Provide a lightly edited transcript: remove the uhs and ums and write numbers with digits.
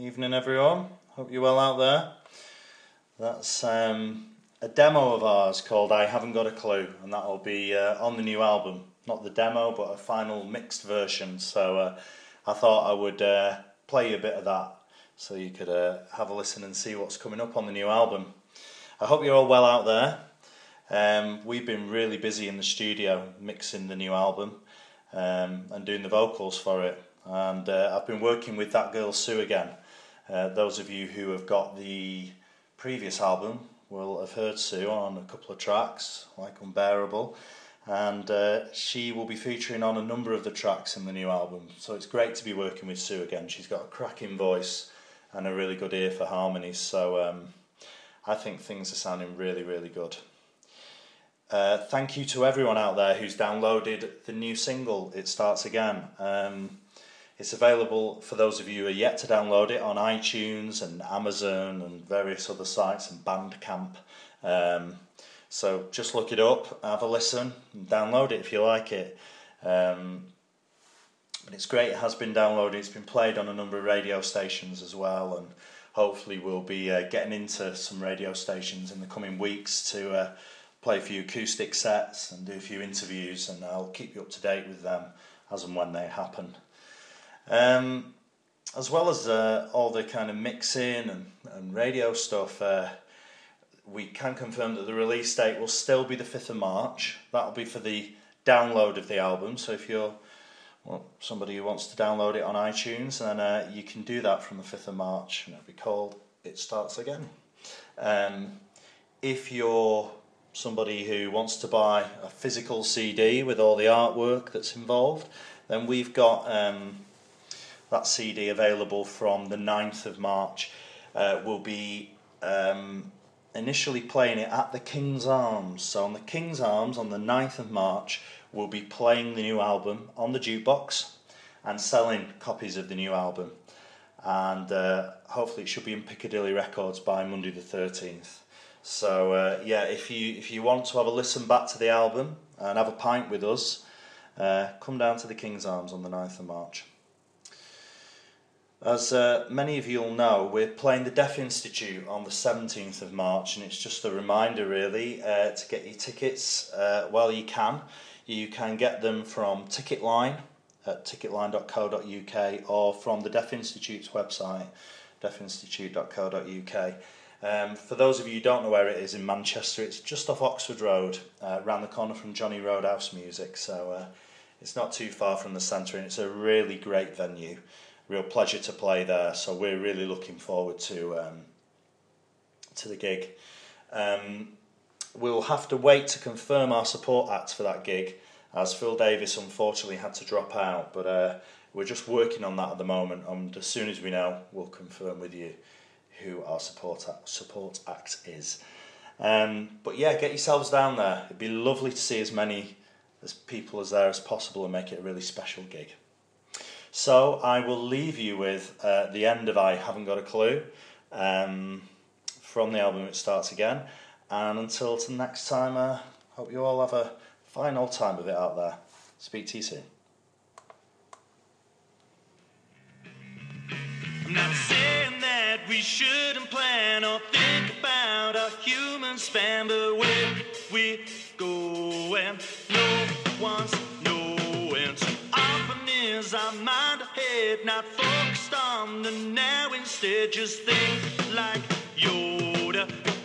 Evening, everyone. Hope you're well out there. That's a demo of ours called I Haven't Got a Clue, and that'll be on the new album. Not the demo, but a final mixed version. So I thought I would play you a bit of that so you could have a listen and see what's coming up on the new album. I hope you're all well out there. We've been really busy in the studio mixing the new album and doing the vocals for it. And I've been working with that girl Sue again. Those of you who have got the previous album will have heard Sue on a couple of tracks, like Unbearable, and she will be featuring on a number of the tracks in the new album. So it's great to be working with Sue again. She's got a cracking voice and a really good ear for harmonies, so I think things are sounding really, really good. Thank you to everyone out there who's downloaded the new single, It Starts Again. It's available for those of you who are yet to download it on iTunes and Amazon and various other sites and Bandcamp. So just look it up, have a listen, and download it if you like it. But it's great, it has been downloaded, it's been played on a number of radio stations as well, and hopefully we'll be getting into some radio stations in the coming weeks to play a few acoustic sets and do a few interviews, and I'll keep you up to date with them as and when they happen. As well as all the kind of mixing and radio stuff, we can confirm that the release date will still be the 5th of March. That'll be for the download of the album, so if you're somebody who wants to download it on iTunes, then you can do that from the 5th of March, and it'll be called It Starts Again. If you're somebody who wants to buy a physical CD with all the artwork that's involved, then we've got that CD available from the 9th of March. We'll be initially playing it at the King's Arms. So on the King's Arms on the 9th of March, we'll be playing the new album on the jukebox and selling copies of the new album. And hopefully it should be in Piccadilly Records by Monday the 13th. So if you want to have a listen back to the album and have a pint with us, come down to the King's Arms on the 9th of March. As many of you will know, we're playing the Deaf Institute on the 17th of March, and it's just a reminder really to get your tickets while you can. You can get them from Ticketline at ticketline.co.uk or from the Deaf Institute's website, deafinstitute.co.uk. For those of you who don't know where it is in Manchester, it's just off Oxford Road, round the corner from Johnny Roadhouse Music, so it's not too far from the centre, and it's a really great venue. Real pleasure to play there, so we're really looking forward to the gig. We'll have to wait to confirm our support acts for that gig, as Phil Davis unfortunately had to drop out, but we're just working on that at the moment, and as soon as we know, we'll confirm with you who our support act is. But yeah, get yourselves down there. It'd be lovely to see as many as people as there as possible and make it a really special gig. So I will leave you with the end of I Haven't Got a Clue from the album It Starts Again. And until next time, I hope you all have a fine old time of it out there. Speak to you soon. I'm not saying that we shouldn't plan or think about our human span, but where we go and no one's knowing. So often is our mind ahead, not focused on the now, instead just think like Yoda.